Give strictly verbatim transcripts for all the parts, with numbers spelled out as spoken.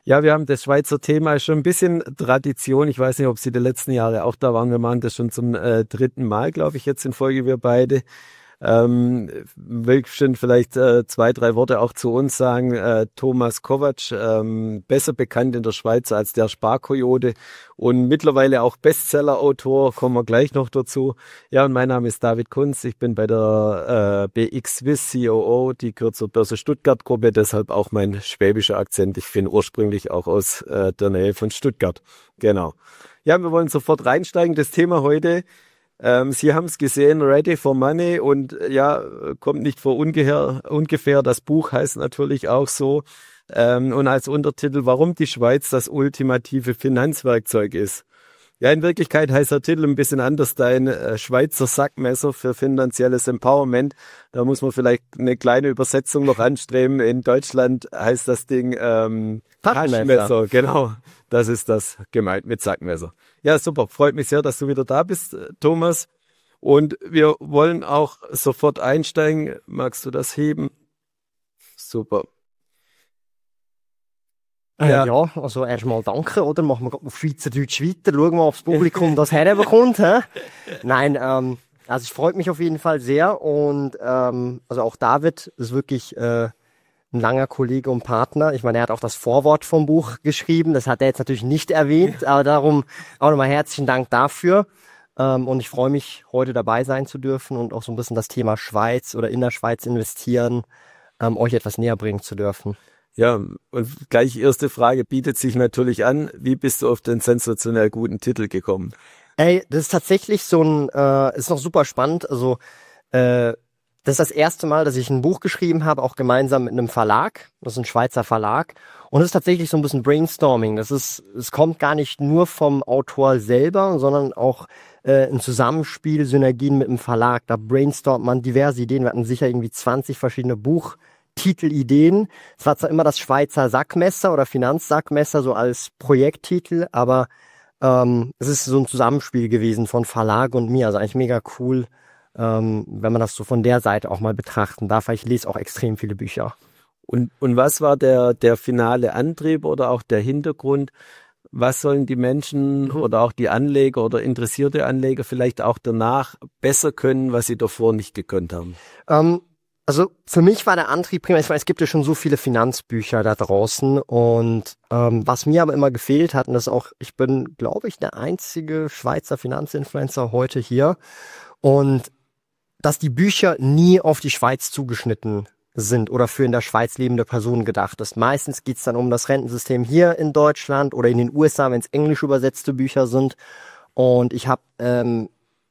Ja, wir haben das Schweizer Thema schon ein bisschen Tradition. Ich weiß nicht, ob Sie die letzten Jahre auch da waren. Wir machen das schon zum äh, dritten Mal, glaube ich, jetzt in Folge, wir beide. Ähm, will schon vielleicht äh, zwei, drei Worte auch zu uns sagen. Äh, Thomas Kovac, ähm, besser bekannt in der Schweiz als der Sparkoyote und mittlerweile auch Bestseller-Autor, kommen wir gleich noch dazu. Ja, und mein Name ist David Kunz, ich bin bei der äh, B X Swiss C O O, die gehört zur Börse Stuttgart Gruppe, deshalb auch mein schwäbischer Akzent. Ich bin ursprünglich auch aus äh, der Nähe von Stuttgart. Genau. Ja, wir wollen sofort reinsteigen. Das Thema heute: Ähm, Sie haben es gesehen, Ready for Money, und äh, ja, kommt nicht vor ungefähr, ungefähr. Das Buch heißt natürlich auch so. Ähm, und als Untertitel, warum die Schweiz das ultimative Finanzwerkzeug ist. Ja, in Wirklichkeit heißt der Titel ein bisschen anders, ein äh, Schweizer Sackmesser für finanzielles Empowerment. Da muss man vielleicht eine kleine Übersetzung noch anstreben. In Deutschland heißt das Ding ähm, Taschenmesser. Genau, das ist das gemeint mit Sackmesser. Ja, super, freut mich sehr, dass du wieder da bist, Thomas. Und wir wollen auch sofort einsteigen. Magst du das heben? Super. Ja. ja, also erstmal danke, oder? Machen wir auf Schweizerdeutsch weiter, schauen wir, ob das Publikum das herbekommt. Hä? Nein, ähm, also es freut mich auf jeden Fall sehr, und ähm, also auch David ist wirklich äh, ein langer Kollege und Partner. Ich meine, er hat auch das Vorwort vom Buch geschrieben, das hat er jetzt natürlich nicht erwähnt, aber darum auch nochmal herzlichen Dank dafür. Ähm, und ich freue mich, heute dabei sein zu dürfen und auch so ein bisschen das Thema Schweiz oder in der Schweiz investieren, ähm, euch etwas näher bringen zu dürfen. Ja, und gleich erste Frage bietet sich natürlich an. Wie bist du auf den sensationell guten Titel gekommen? Ey, das ist tatsächlich so ein, äh, ist noch super spannend. Also, äh, das ist das erste Mal, dass ich ein Buch geschrieben habe, auch gemeinsam mit einem Verlag. Das ist ein Schweizer Verlag. Und es ist tatsächlich so ein bisschen Brainstorming. Das ist, es kommt gar nicht nur vom Autor selber, sondern auch äh, ein Zusammenspiel, Synergien mit dem Verlag. Da brainstormt man diverse Ideen. Wir hatten sicher irgendwie zwanzig verschiedene Buch Titelideen. Es war zwar immer das Schweizer Sackmesser oder Finanzsackmesser so als Projekttitel, aber ähm, es ist so ein Zusammenspiel gewesen von Verlag und mir. Also eigentlich mega cool, ähm, wenn man das so von der Seite auch mal betrachten darf. Ich lese auch extrem viele Bücher. Und, und was war der, der finale Antrieb oder auch der Hintergrund? Was sollen die Menschen mhm. oder auch die Anleger oder interessierte Anleger vielleicht auch danach besser können, was sie davor nicht gekonnt haben? Ähm, Also für mich war der Antrieb primär, ich meine, es gibt ja schon so viele Finanzbücher da draußen, und ähm, was mir aber immer gefehlt hat, und das ist auch, ich bin, glaube ich, der einzige Schweizer Finanzinfluencer heute hier, und dass die Bücher nie auf die Schweiz zugeschnitten sind oder für in der Schweiz lebende Personen gedacht ist. Meistens geht's dann um das Rentensystem hier in Deutschland oder in den U S A, wenn es englisch übersetzte Bücher sind, und ich habe, ähm,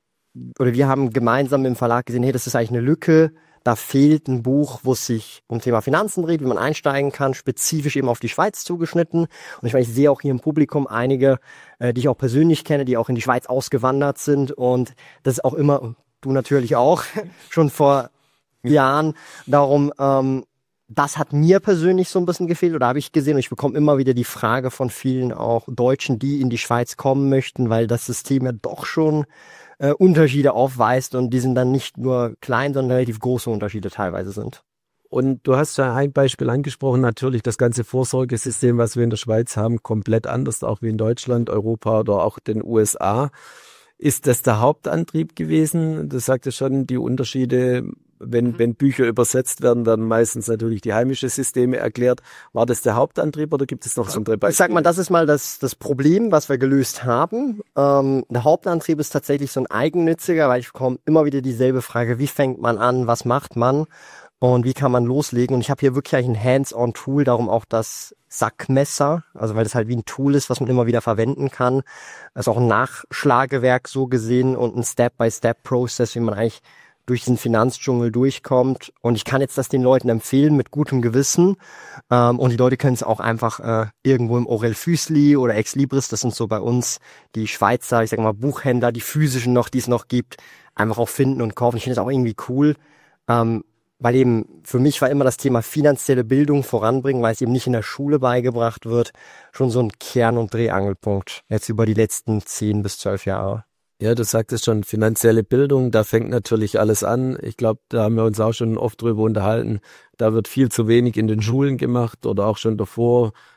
oder wir haben gemeinsam im Verlag gesehen, hey, das ist eigentlich eine Lücke. Da fehlt ein Buch, wo es sich um Thema Finanzen dreht, wie man einsteigen kann, spezifisch eben auf die Schweiz zugeschnitten. Und ich meine, ich sehe auch hier im Publikum einige, äh, die ich auch persönlich kenne, die auch in die Schweiz ausgewandert sind. Und das ist auch immer, und du natürlich auch, schon vor Jahren. Darum, ähm, das hat mir persönlich so ein bisschen gefehlt, oder habe ich gesehen. Und ich bekomme immer wieder die Frage von vielen auch Deutschen, die in die Schweiz kommen möchten, weil das System ja doch schon Äh, Unterschiede aufweist, und die sind dann nicht nur klein, sondern relativ große Unterschiede teilweise sind. Und du hast ja ein Beispiel angesprochen, natürlich das ganze Vorsorgesystem, was wir in der Schweiz haben, komplett anders, auch wie in Deutschland, Europa oder auch den U S A. Ist das der Hauptantrieb gewesen? Du sagtest schon, die Unterschiede, wenn, mhm. wenn Bücher übersetzt werden, werden meistens natürlich die heimischen Systeme erklärt. War das der Hauptantrieb oder gibt es noch so andere Beispiele? Ich sag mal, das ist mal das, das Problem, was wir gelöst haben. Ähm, der Hauptantrieb ist tatsächlich so ein eigennütziger, weil ich bekomme immer wieder dieselbe Frage, wie fängt man an, was macht man und wie kann man loslegen? Und ich habe hier wirklich ein Hands-on-Tool, darum auch das Sackmesser, also weil das halt wie ein Tool ist, was man immer wieder verwenden kann. Das ist auch ein Nachschlagewerk so gesehen und ein Step-by-Step-Prozess, wie man eigentlich durch diesen Finanzdschungel durchkommt. Und ich kann jetzt das den Leuten empfehlen mit gutem Gewissen. Ähm, und die Leute können es auch einfach äh, irgendwo im Aurel Füssli oder Ex Libris, das sind so bei uns die Schweizer, ich sag mal Buchhändler, die physischen noch, die es noch gibt, einfach auch finden und kaufen. Ich finde das auch irgendwie cool. Ähm, Weil eben für mich war immer das Thema finanzielle Bildung voranbringen, weil es eben nicht in der Schule beigebracht wird, schon so ein Kern- und Drehangelpunkt jetzt über die letzten zehn bis zwölf Jahre. Ja, du sagtest schon, finanzielle Bildung, da fängt natürlich alles an. Ich glaube, da haben wir uns auch schon oft drüber unterhalten. Da wird viel zu wenig in den Schulen gemacht oder auch schon davor.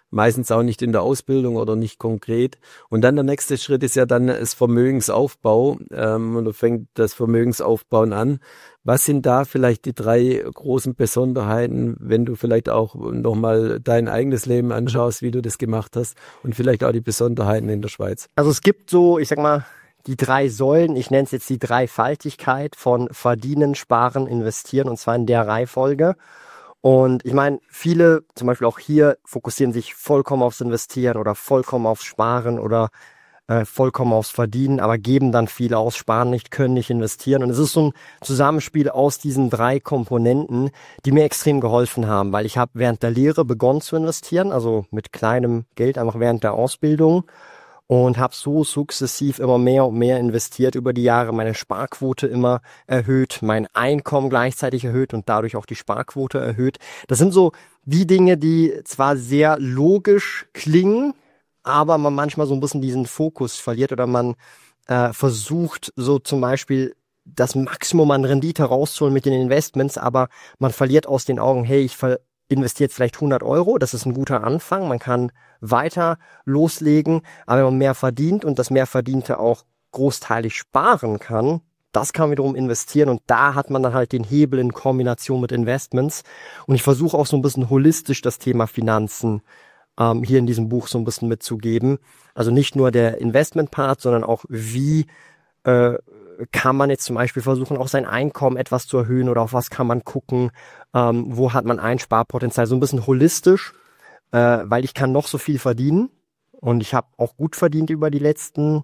meistens auch nicht in der Ausbildung oder nicht konkret. Und dann der nächste Schritt ist ja dann das Vermögensaufbau. Ähm, und da fängt das Vermögensaufbauen an. Was sind da vielleicht die drei großen Besonderheiten, wenn du vielleicht auch nochmal dein eigenes Leben anschaust, wie du das gemacht hast und vielleicht auch die Besonderheiten in der Schweiz? Also es gibt so, ich sag mal, die drei Säulen, ich nenne es jetzt die Dreifaltigkeit von Verdienen, Sparen, Investieren, und zwar in der Reihenfolge. Und ich meine, viele, zum Beispiel auch hier, fokussieren sich vollkommen aufs Investieren oder vollkommen aufs Sparen oder äh, vollkommen aufs Verdienen, aber geben dann viel aus, sparen nicht, können nicht investieren. Und es ist so ein Zusammenspiel aus diesen drei Komponenten, die mir extrem geholfen haben, weil ich habe während der Lehre begonnen zu investieren, also mit kleinem Geld, einfach während der Ausbildung. Und habe so sukzessiv immer mehr und mehr investiert über die Jahre, meine Sparquote immer erhöht, mein Einkommen gleichzeitig erhöht und dadurch auch die Sparquote erhöht. Das sind so die Dinge, die zwar sehr logisch klingen, aber man manchmal so ein bisschen diesen Fokus verliert oder man äh, versucht so zum Beispiel das Maximum an Rendite rauszuholen mit den Investments, aber man verliert aus den Augen, hey, ich ver investiert vielleicht hundert Euro, das ist ein guter Anfang, man kann weiter loslegen, aber wenn man mehr verdient und das mehr Verdiente auch großteilig sparen kann, das kann man wiederum investieren und da hat man dann halt den Hebel in Kombination mit Investments und ich versuche auch so ein bisschen holistisch das Thema Finanzen ähm, hier in diesem Buch so ein bisschen mitzugeben, also nicht nur der Investment-Part, sondern auch wie äh, kann man jetzt zum Beispiel versuchen, auch sein Einkommen etwas zu erhöhen oder auf was kann man gucken, ähm, wo hat man Einsparpotenzial, so ein bisschen holistisch, äh, weil ich kann noch so viel verdienen und ich habe auch gut verdient über die letzten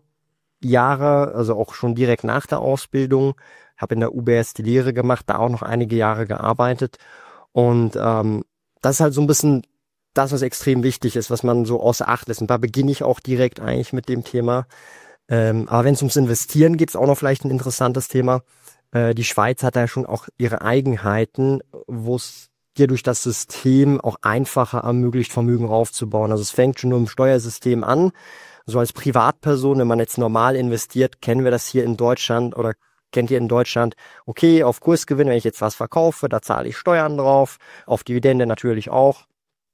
Jahre, also auch schon direkt nach der Ausbildung, habe in der U B S die Lehre gemacht, da auch noch einige Jahre gearbeitet und ähm, das ist halt so ein bisschen das, was extrem wichtig ist, was man so außer Acht lässt und da beginne ich auch direkt eigentlich mit dem Thema. Ähm, aber wenn es ums Investieren geht, ist auch noch vielleicht ein interessantes Thema. Äh, die Schweiz hat da schon auch ihre Eigenheiten, wo es dir durch das System auch einfacher ermöglicht, Vermögen aufzubauen. Also es fängt schon nur im Steuersystem an. So als Privatperson, wenn man jetzt normal investiert, kennen wir das hier in Deutschland oder kennt ihr in Deutschland, okay, auf Kursgewinn, wenn ich jetzt was verkaufe, da zahle ich Steuern drauf, auf Dividende natürlich auch.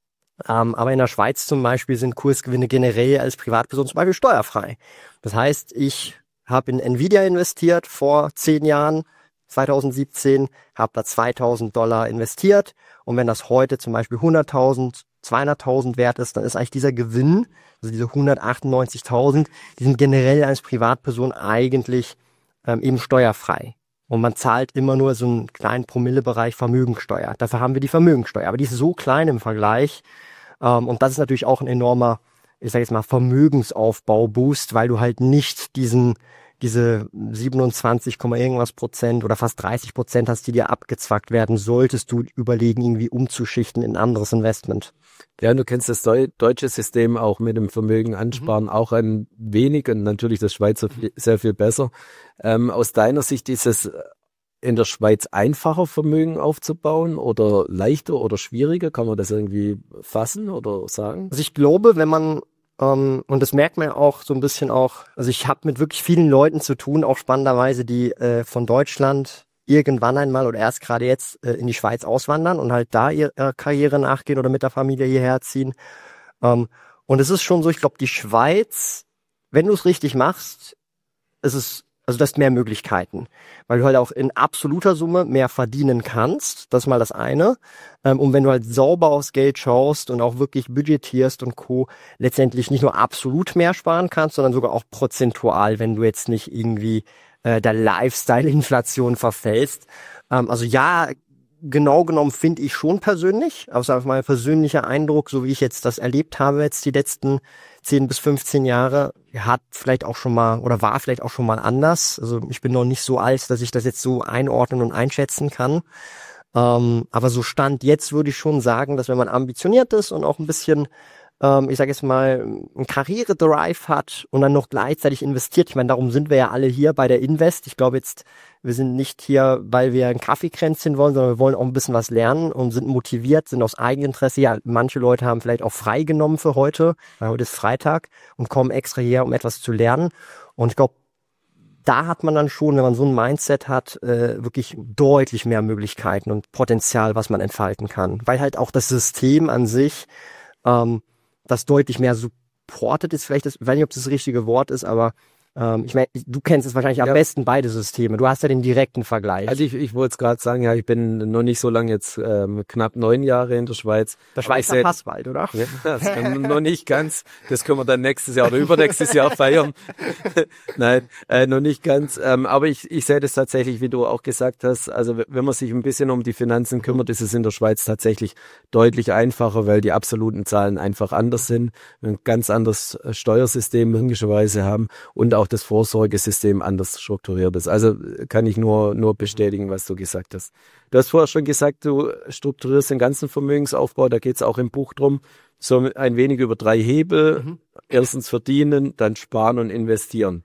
Ähm, aber in der Schweiz zum Beispiel sind Kursgewinne generell als Privatperson zum Beispiel steuerfrei. Das heißt, ich habe in Nvidia investiert vor zehn Jahren, zwanzig siebzehn, habe da zweitausend Dollar investiert und wenn das heute zum Beispiel hunderttausend, zweihunderttausend wert ist, dann ist eigentlich dieser Gewinn, also diese hundertachtundneunzigtausend, die sind generell als Privatperson eigentlich ähm, eben steuerfrei. Und man zahlt immer nur so einen kleinen Promillebereich Vermögensteuer. Dafür haben wir die Vermögensteuer. Aber die ist so klein im Vergleich. Ähm, und das ist natürlich auch ein enormer, ich sage jetzt mal, Vermögensaufbau-Boost, weil du halt nicht diesen, diese siebenundzwanzig, irgendwas Prozent oder fast dreißig Prozent hast, die dir abgezwackt werden, solltest du überlegen, irgendwie umzuschichten in ein anderes Investment. Ja, du kennst das Deu- deutsche System auch mit dem Vermögen ansparen, mhm. auch ein wenig und natürlich das Schweizer sehr viel besser. Ähm, aus deiner Sicht ist es in der Schweiz einfacher, Vermögen aufzubauen oder leichter oder schwieriger? Kann man das irgendwie fassen oder sagen? Also ich glaube, wenn man, ähm, und das merkt man ja auch so ein bisschen auch, also ich habe mit wirklich vielen Leuten zu tun, auch spannenderweise, die äh, von Deutschland irgendwann einmal oder erst gerade jetzt äh, in die Schweiz auswandern und halt da ihre äh, Karriere nachgehen oder mit der Familie hierher ziehen. Ähm, und es ist schon so, ich glaube, die Schweiz, wenn du es richtig machst, ist es, also du hast mehr Möglichkeiten, weil du halt auch in absoluter Summe mehr verdienen kannst. Das ist mal das eine. Ähm, und wenn du halt sauber aufs Geld schaust und auch wirklich budgetierst und Co., letztendlich nicht nur absolut mehr sparen kannst, sondern sogar auch prozentual, wenn du jetzt nicht irgendwie der Lifestyle-Inflation verfällst. Ähm, also ja, genau genommen finde ich schon persönlich, also einfach mein persönlicher Eindruck, so wie ich jetzt das erlebt habe jetzt die letzten zehn bis fünfzehn Jahre, hat vielleicht auch schon mal oder war vielleicht auch schon mal anders. Also ich bin noch nicht so alt, dass ich das jetzt so einordnen und einschätzen kann. Ähm, aber so Stand jetzt würde ich schon sagen, dass wenn man ambitioniert ist und auch ein bisschen Ähm, ich sage jetzt mal, ein Karriere-Drive hat und dann noch gleichzeitig investiert. Ich meine, darum sind wir ja alle hier bei der Invest. Ich glaube jetzt, wir sind nicht hier, weil wir ein Kaffeekränzchen wollen, sondern wir wollen auch ein bisschen was lernen und sind motiviert, sind aus Eigeninteresse. Ja, manche Leute haben vielleicht auch frei genommen für heute, weil heute ist Freitag und kommen extra her, um etwas zu lernen. Und ich glaube, da hat man dann schon, wenn man so ein Mindset hat, äh, wirklich deutlich mehr Möglichkeiten und Potenzial, was man entfalten kann. Weil halt auch das System an sich ähm, das deutlich mehr supportet ist, vielleicht, das, ich weiß nicht, ob das das richtige Wort ist, aber ähm, ich meine, du kennst es wahrscheinlich am ja. besten, beide Systeme. Du hast ja den direkten Vergleich. Also ich, ich wollte es gerade sagen, ja, ich bin noch nicht so lange jetzt, ähm, knapp neun Jahre in der Schweiz. Der Schweizer Passwald, oder? Ja, das kann noch nicht ganz. Das können wir dann nächstes Jahr oder übernächstes Jahr feiern. Nein, äh, noch nicht ganz. Ähm, aber ich, ich sehe das tatsächlich, wie du auch gesagt hast. Also wenn man sich ein bisschen um die Finanzen kümmert, ist es in der Schweiz tatsächlich deutlich einfacher, weil die absoluten Zahlen einfach anders sind, ein ganz anderes Steuersystem logischerweise haben und auch das Vorsorgesystem anders strukturiert ist. Also kann ich nur nur bestätigen, was du gesagt hast. Du hast vorher schon gesagt, du strukturierst den ganzen Vermögensaufbau, da geht es auch im Buch drum, so ein wenig über drei Hebel. Mhm. Erstens verdienen, dann sparen und investieren.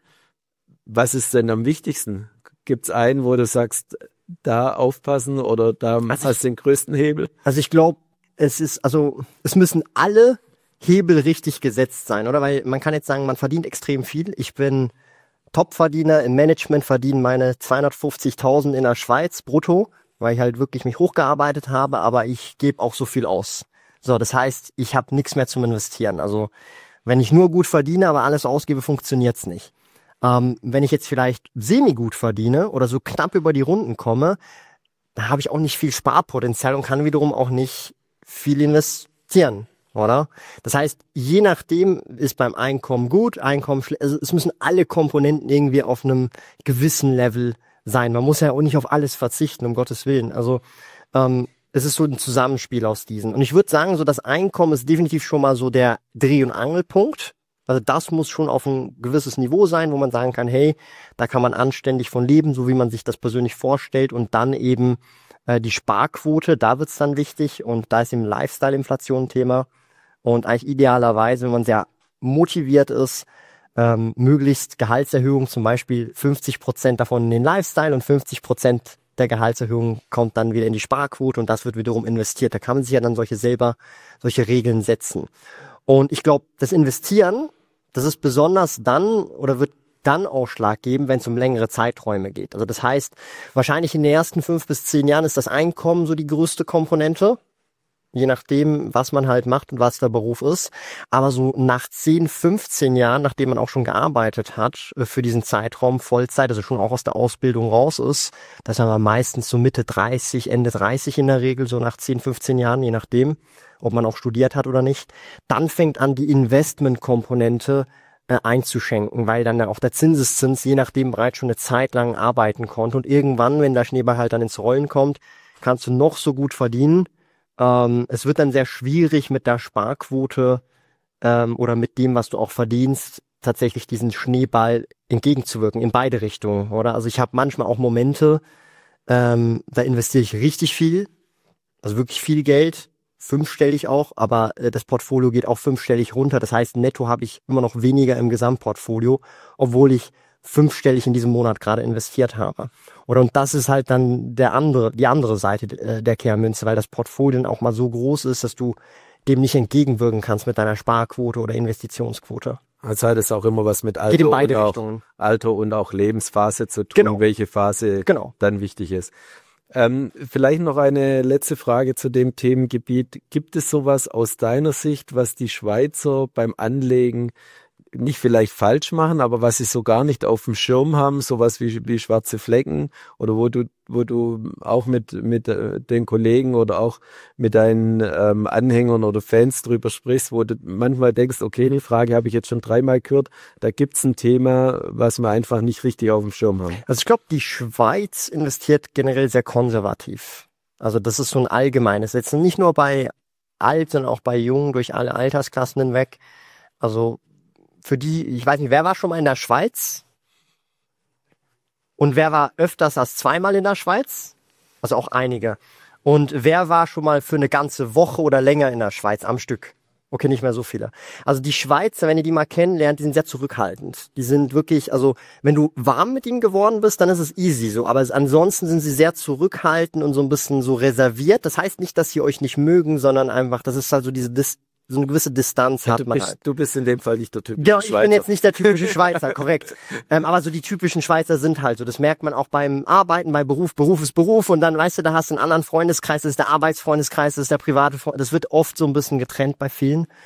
Was ist denn am wichtigsten? Gibt es einen, wo du sagst, da aufpassen oder da also hast du den größten Hebel? Also ich glaube, es ist, also es müssen alle Hebel richtig gesetzt sein, oder? Weil man kann jetzt sagen, man verdient extrem viel. Ich bin Topverdiener im Management, verdiene meine zweihundertfünfzigtausend in der Schweiz brutto, weil ich halt wirklich mich hochgearbeitet habe, aber ich gebe auch so viel aus. So, das heißt, ich habe nichts mehr zum Investieren. Also wenn ich nur gut verdiene, aber alles ausgebe, funktioniert's nicht. Ähm, wenn ich jetzt vielleicht semi-gut verdiene oder so knapp über die Runden komme, da habe ich auch nicht viel Sparpotenzial und kann wiederum auch nicht viel investieren. Oder? Das heißt, je nachdem ist beim Einkommen gut, Einkommen schlecht. Also es müssen alle Komponenten irgendwie auf einem gewissen Level sein. Man muss ja auch nicht auf alles verzichten, um Gottes Willen. Also ähm, es ist so ein Zusammenspiel aus diesen. Und ich würde sagen, so das Einkommen ist definitiv schon mal so der Dreh- und Angelpunkt. Also das muss schon auf ein gewisses Niveau sein, wo man sagen kann, hey, da kann man anständig von leben, so wie man sich das persönlich vorstellt. Und dann eben äh, die Sparquote, da wird's dann wichtig. Und da ist eben Lifestyle-Inflation ein Thema. Und eigentlich idealerweise, wenn man sehr motiviert ist, ähm, möglichst Gehaltserhöhung, zum Beispiel fünfzig Prozent davon in den Lifestyle und fünfzig Prozent der Gehaltserhöhung kommt dann wieder in die Sparquote und das wird wiederum investiert. Da kann man sich ja dann solche selber, solche Regeln setzen. Und ich glaube, das Investieren, das ist besonders dann oder wird dann Ausschlag geben, wenn es um längere Zeiträume geht. Also das heißt, wahrscheinlich in den ersten fünf bis zehn Jahren ist das Einkommen so die größte Komponente. Je nachdem, was man halt macht und was der Beruf ist. Aber so nach zehn, fünfzehn Jahren, nachdem man auch schon gearbeitet hat, für diesen Zeitraum Vollzeit, also schon auch aus der Ausbildung raus ist, das haben wir meistens so Mitte dreißig, Ende dreißig in der Regel, so nach zehn, fünfzehn Jahren, je nachdem, ob man auch studiert hat oder nicht, dann fängt an, die Investmentkomponente äh, einzuschenken, weil dann auch der Zinseszins je nachdem bereits schon eine Zeit lang arbeiten konnte. Und irgendwann, wenn der Schneeball halt dann ins Rollen kommt, kannst du noch so gut verdienen. Ähm, es wird dann sehr schwierig mit der Sparquote ähm, oder mit dem, was du auch verdienst, tatsächlich diesen Schneeball entgegenzuwirken, in beide Richtungen, oder? Also ich habe manchmal auch Momente, ähm, da investiere ich richtig viel, also wirklich viel Geld, fünfstellig auch, aber äh, das Portfolio geht auch fünfstellig runter. Das heißt, netto habe ich immer noch weniger im Gesamtportfolio, obwohl ich fünfstellig in diesem Monat gerade investiert habe. Oder und das ist halt dann der andere, die andere Seite äh, der Kehrmünze, weil das Portfolio dann auch mal so groß ist, dass du dem nicht entgegenwirken kannst mit deiner Sparquote oder Investitionsquote. Also hat es auch immer was mit Alter, Geht in beide und, Richtungen. auch, Alter und auch Lebensphase zu tun, Genau. welche Phase genau. dann wichtig ist. Ähm, vielleicht noch eine letzte Frage zu dem Themengebiet. Gibt es sowas aus deiner Sicht, was die Schweizer beim Anlegen nicht vielleicht falsch machen, aber was sie so gar nicht auf dem Schirm haben, sowas wie, wie schwarze Flecken oder wo du, wo du auch mit, mit den Kollegen oder auch mit deinen ähm, Anhängern oder Fans drüber sprichst, wo du manchmal denkst, okay, die Frage habe ich jetzt schon dreimal gehört, da gibt's ein Thema, was wir einfach nicht richtig auf dem Schirm haben. Also ich glaube, die Schweiz investiert generell sehr konservativ. Also das ist so ein allgemeines Setzen, nicht nur bei alt, sondern auch bei jung, durch alle Altersklassen hinweg. Also für die, ich weiß nicht, wer war schon mal in der Schweiz? Und wer war öfters als zweimal in der Schweiz? Also auch einige. Und wer war schon mal für eine ganze Woche oder länger in der Schweiz am Stück? Okay, nicht mehr so viele. Also die Schweizer, wenn ihr die mal kennenlernt, die sind sehr zurückhaltend. Die sind wirklich, also wenn du warm mit ihnen geworden bist, dann ist es easy so. Aber ansonsten sind sie sehr zurückhaltend und so ein bisschen so reserviert. Das heißt nicht, dass sie euch nicht mögen, sondern einfach, das ist also diese Dis so eine gewisse Distanz ja, hat du man bist, halt. Du bist in dem Fall nicht der typische Genau, Schweizer. ich bin jetzt nicht der typische Schweizer, korrekt. Ähm, aber so die typischen Schweizer sind halt so. Das merkt man auch beim Arbeiten, bei Beruf. Beruf ist Beruf und dann, weißt du, da hast du einen anderen Freundeskreis, das ist der Arbeitsfreundeskreis, das ist der private Freund. Das wird oft so ein bisschen getrennt bei vielen.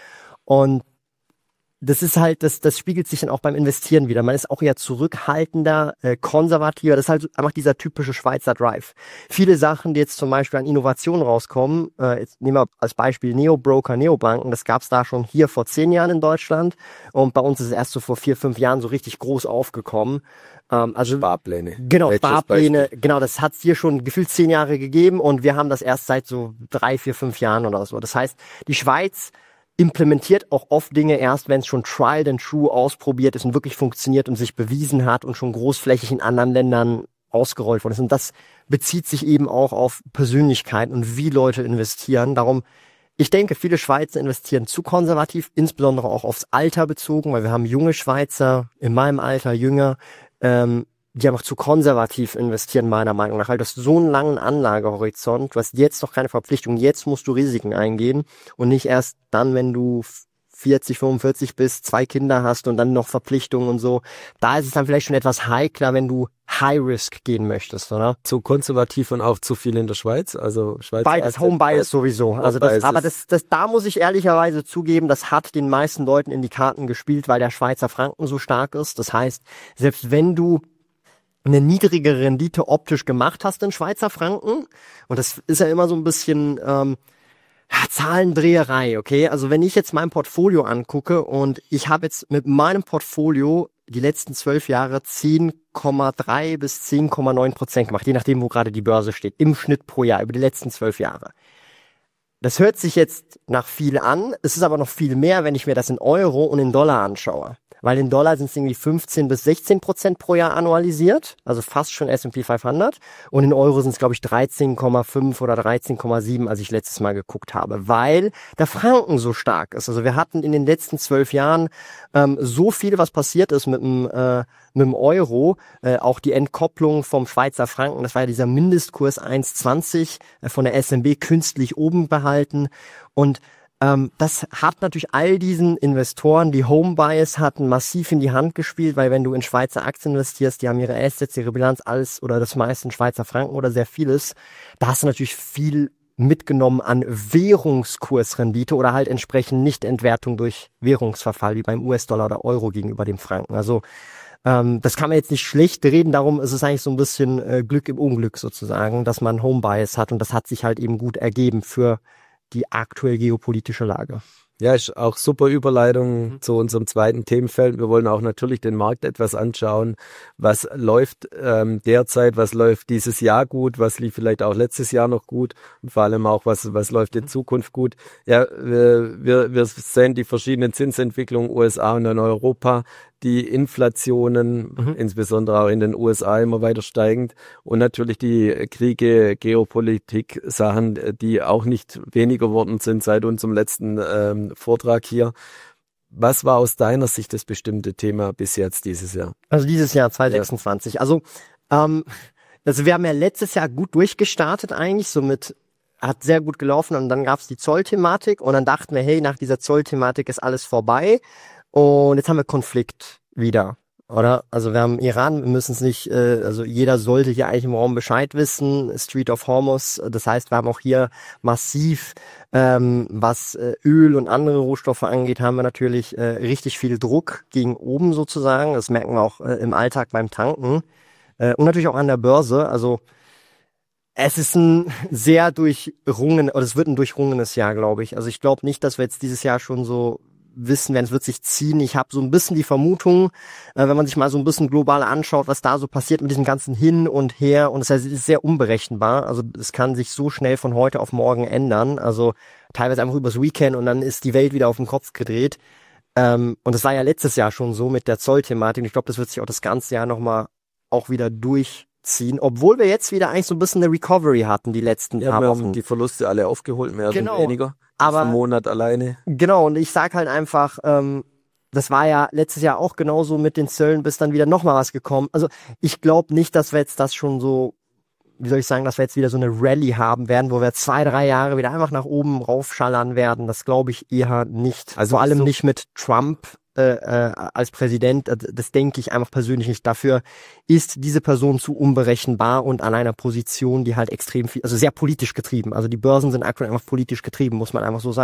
Und das ist halt, das, das spiegelt sich dann auch beim Investieren wieder. Man ist auch eher zurückhaltender, äh, konservativer. Das ist halt einfach dieser typische Schweizer Drive. Viele Sachen, die jetzt zum Beispiel an Innovationen rauskommen, äh, jetzt nehmen wir als Beispiel Neobroker, Neobanken, das gab's da schon hier vor zehn Jahren in Deutschland und bei uns ist es erst so vor vier, fünf Jahren so richtig groß aufgekommen. Ähm, also Sparpläne. Genau, Welches Sparpläne, Beispiel? genau, das hat's hier schon gefühlt zehn Jahre gegeben und wir haben das erst seit so drei, vier, fünf Jahren oder so. Das heißt, die Schweiz implementiert auch oft Dinge erst, wenn es schon tried and true ausprobiert ist und wirklich funktioniert und sich bewiesen hat und schon großflächig in anderen Ländern ausgerollt worden ist. Und das bezieht sich eben auch auf Persönlichkeiten und wie Leute investieren. Darum, ich denke, viele Schweizer investieren zu konservativ, insbesondere auch aufs Alter bezogen, weil wir haben junge Schweizer, in meinem Alter jünger, ähm, die einfach zu konservativ investieren, meiner Meinung nach. Weil du hast so einen langen Anlagehorizont, du hast jetzt noch keine Verpflichtung, jetzt musst du Risiken eingehen und nicht erst dann, wenn du vierzig, fünfundvierzig bist, zwei Kinder hast und dann noch Verpflichtungen und so. Da ist es dann vielleicht schon etwas heikler, wenn du High Risk gehen möchtest, oder? Zu konservativ und auch zu viel in der Schweiz, also Schweiz. Beides, Home Bias sowieso. Also das, aber das, das, da muss ich ehrlicherweise zugeben, das hat den meisten Leuten in die Karten gespielt, weil der Schweizer Franken so stark ist. Das heißt, selbst wenn du eine niedrige Rendite optisch gemacht hast in Schweizer Franken, und das ist ja immer so ein bisschen ähm, ja, Zahlendreherei, okay? Also wenn ich jetzt mein Portfolio angucke und ich habe jetzt mit meinem Portfolio die letzten zwölf Jahre zehn Komma drei bis zehn Komma neun Prozent gemacht, je nachdem, wo gerade die Börse steht, im Schnitt pro Jahr, über die letzten zwölf Jahre. Das hört sich jetzt nach viel an, es ist aber noch viel mehr, wenn ich mir das in Euro und in Dollar anschaue. Weil in Dollar sind es irgendwie fünfzehn bis sechzehn Prozent pro Jahr annualisiert, also fast schon S und P fünfhundert. Und in Euro sind es, glaube ich, dreizehn Komma fünf oder dreizehn Komma sieben, als ich letztes Mal geguckt habe, weil der Franken so stark ist. Also wir hatten in den letzten zwölf Jahren ähm, so viel, was passiert ist mit dem, äh, mit dem Euro, äh, auch die Entkopplung vom Schweizer Franken, das war ja dieser Mindestkurs eins Komma zwanzig äh, von der S N B künstlich oben behalten und Ähm, das hat natürlich all diesen Investoren, die Home Bias hatten, massiv in die Hand gespielt, weil wenn du in Schweizer Aktien investierst, die haben ihre Assets, ihre Bilanz, alles oder das meiste in Schweizer Franken oder sehr vieles, da hast du natürlich viel mitgenommen an Währungskursrendite oder halt entsprechend Nicht-Entwertung durch Währungsverfall, wie beim U S-Dollar oder Euro gegenüber dem Franken. Also ähm, das kann man jetzt nicht schlecht reden, darum ist es eigentlich so ein bisschen äh, Glück im Unglück sozusagen, dass man Home Bias hat und das hat sich halt eben gut ergeben für die aktuell geopolitische Lage. Ja, ist auch super Überleitung mhm. zu unserem zweiten Themenfeld. Wir wollen auch natürlich den Markt etwas anschauen. Was läuft ähm, derzeit, was läuft dieses Jahr gut, was lief vielleicht auch letztes Jahr noch gut und vor allem auch, was was läuft in Zukunft gut. Ja, wir, wir, wir sehen die verschiedenen Zinsentwicklungen U S A und in Europa, die Inflationen, mhm. insbesondere auch in den U S A, immer weiter steigend und natürlich die Kriege, Geopolitik, Sachen, die auch nicht weniger geworden sind seit unserem letzten ähm, Vortrag hier. Was war aus deiner Sicht das bestimmte Thema bis jetzt dieses Jahr? Also dieses Jahr zwanzig sechsundzwanzig. Ja. Also, ähm, also wir haben ja letztes Jahr gut durchgestartet eigentlich, somit hat sehr gut gelaufen und dann gab es die Zollthematik und dann dachten wir, hey, nach dieser Zollthematik ist alles vorbei. Und jetzt haben wir Konflikt wieder, oder? Also wir haben Iran, wir müssen es nicht, äh, also jeder sollte hier eigentlich im Raum Bescheid wissen, Strait of Hormuz, das heißt, wir haben auch hier massiv, ähm, was äh, Öl und andere Rohstoffe angeht, haben wir natürlich äh, richtig viel Druck gegen oben sozusagen, das merken wir auch äh, im Alltag beim Tanken äh, und natürlich auch an der Börse, also es ist ein sehr durchrungen, oder es wird ein durchrungenes Jahr, glaube ich. Also ich glaube nicht, dass wir jetzt dieses Jahr schon so wissen werden, es wird sich ziehen. Ich habe so ein bisschen die Vermutung, äh, wenn man sich mal so ein bisschen global anschaut, was da so passiert mit diesem ganzen Hin und Her und es ist sehr unberechenbar. Also es kann sich so schnell von heute auf morgen ändern. Also teilweise einfach übers Weekend und dann ist die Welt wieder auf den Kopf gedreht. Ähm, und das war ja letztes Jahr schon so mit der Zollthematik. Ich glaube, das wird sich auch das ganze Jahr nochmal auch wieder durchziehen, obwohl wir jetzt wieder eigentlich so ein bisschen eine Recovery hatten, die letzten ja, paar wir Wochen. haben die Verluste alle aufgeholt, mehr genau. oder weniger. Aber einen Monat alleine. Genau, und ich sag halt einfach, ähm, das war ja letztes Jahr auch genauso mit den Zöllen, bis dann wieder nochmal was gekommen. Also ich glaube nicht, dass wir jetzt das schon so, wie soll ich sagen, dass wir jetzt wieder so eine Rallye haben werden, wo wir zwei, drei Jahre wieder einfach nach oben raufschallern werden. Das glaube ich eher nicht. Also vor allem so nicht mit Trump äh, äh, als Präsident. Das denke ich einfach persönlich nicht. Dafür ist diese Person zu unberechenbar und an einer Position, die halt extrem viel, also sehr politisch getrieben. Also die Börsen sind aktuell einfach politisch getrieben, muss man einfach so sagen.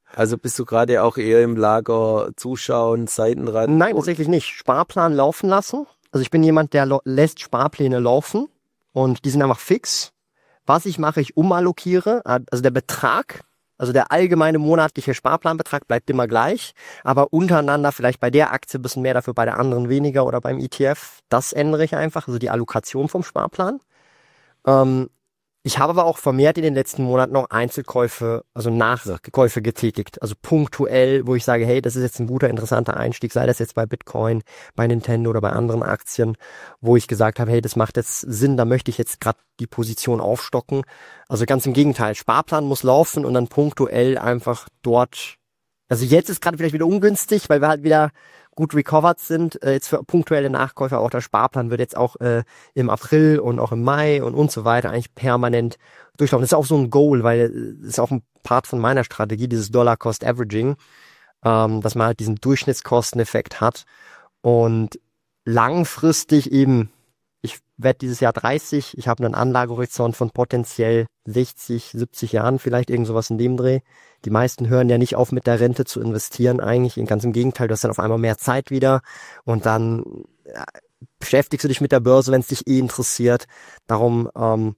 Also bist du gerade auch eher im Lager zuschauen, Seitenrand? Nein, tatsächlich nicht. Sparplan laufen lassen. Also ich bin jemand, der lo- lässt Sparpläne laufen und die sind einfach fix. Was ich mache, ich umallokiere, also der Betrag, also der allgemeine monatliche Sparplanbetrag bleibt immer gleich, aber untereinander vielleicht bei der Aktie ein bisschen mehr, dafür bei der anderen weniger oder beim E T F, das ändere ich einfach, also die Allokation vom Sparplan. Ähm, Ich habe aber auch vermehrt in den letzten Monaten noch Einzelkäufe, also Nachkäufe getätigt. Also punktuell, wo ich sage, hey, das ist jetzt ein guter, interessanter Einstieg, sei das jetzt bei Bitcoin, bei Nintendo oder bei anderen Aktien, wo ich gesagt habe, hey, das macht jetzt Sinn, da möchte ich jetzt gerade die Position aufstocken. Also ganz im Gegenteil, Sparplan muss laufen und dann punktuell einfach dort, also jetzt ist gerade vielleicht wieder ungünstig, weil wir halt wieder gut recovered sind, äh, jetzt für punktuelle Nachkäufe, auch der Sparplan wird jetzt auch äh, im April und auch im Mai und und so weiter eigentlich permanent durchlaufen. Das ist auch so ein Goal, weil das ist auch ein Part von meiner Strategie, dieses Dollar-Cost-Averaging, ähm, dass man halt diesen Durchschnittskosteneffekt hat und langfristig eben, ich werde dieses Jahr dreißig, ich habe einen Anlagehorizont von potenziell sechzig, siebzig Jahren, vielleicht irgend sowas in dem Dreh. Die meisten hören ja nicht auf, mit der Rente zu investieren eigentlich. Ganz im Gegenteil, du hast dann auf einmal mehr Zeit wieder und dann ja, beschäftigst du dich mit der Börse, wenn es dich eh interessiert. Darum ähm,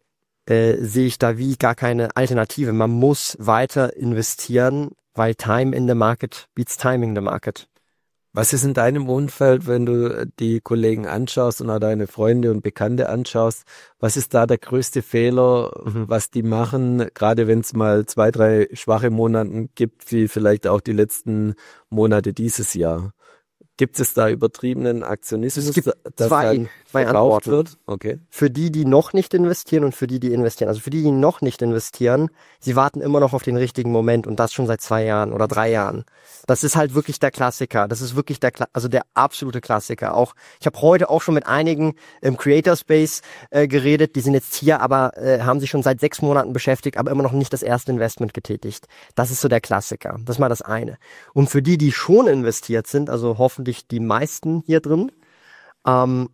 äh, sehe ich da wie gar keine Alternative. Man muss weiter investieren, weil Time in the Market beats Timing the Market. Was ist in deinem Umfeld, wenn du die Kollegen anschaust und auch deine Freunde und Bekannte anschaust, was ist da der größte Fehler, mhm. was die machen, gerade wenn es mal zwei, drei schwache Monate gibt, wie vielleicht auch die letzten Monate dieses Jahr? Gibt es da übertriebenen Aktionismus, es gibt dass zwei, halt zwei verkauft Antworten. wird? Okay. Für die, die noch nicht investieren und für die, die investieren. Also für die, die noch nicht investieren, sie warten immer noch auf den richtigen Moment und das schon seit zwei Jahren oder drei Jahren. Das ist halt wirklich der Klassiker. Das ist wirklich der, Kla- also der absolute Klassiker. Auch ich habe heute auch schon mit einigen im Creator Space äh, geredet. Die sind jetzt hier, aber äh, haben sich schon seit sechs Monaten beschäftigt, aber immer noch nicht das erste Investment getätigt. Das ist so der Klassiker. Das ist mal das eine. Und für die, die schon investiert sind, also hoffentlich die meisten hier drin, ähm,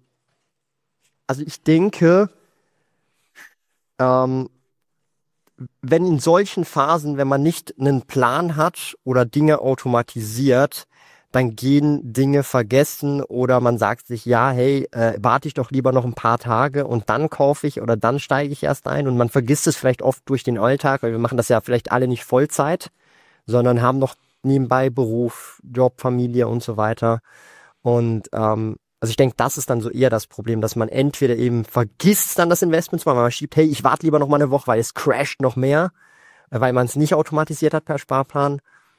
also ich denke, ähm, wenn in solchen Phasen, wenn man nicht einen Plan hat oder Dinge automatisiert, dann gehen Dinge vergessen oder man sagt sich, ja, hey, äh, warte ich doch lieber noch ein paar Tage und dann kaufe ich oder dann steige ich erst ein und man vergisst es vielleicht oft durch den Alltag, weil wir machen das ja vielleicht alle nicht Vollzeit, sondern haben noch nebenbei Beruf, Job, Familie und so weiter und ähm, also ich denke, das ist dann so eher das Problem, dass man entweder eben vergisst dann das Investment zu machen, weil man schiebt, hey, ich warte lieber noch mal eine Woche, weil es crasht noch mehr, weil man es nicht automatisiert hat per Sparplan.